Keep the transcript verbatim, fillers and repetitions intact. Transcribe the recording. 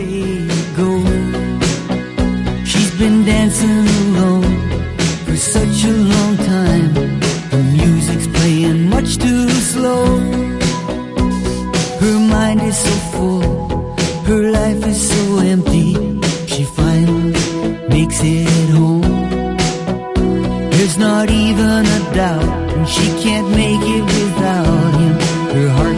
way it goes. She's been dancing alone for such a long time. The music's playing much too slow. Her mind is so full, her life is so empty. She finally makes it home. There's not even a doubt, and she can't make it without him. Her heart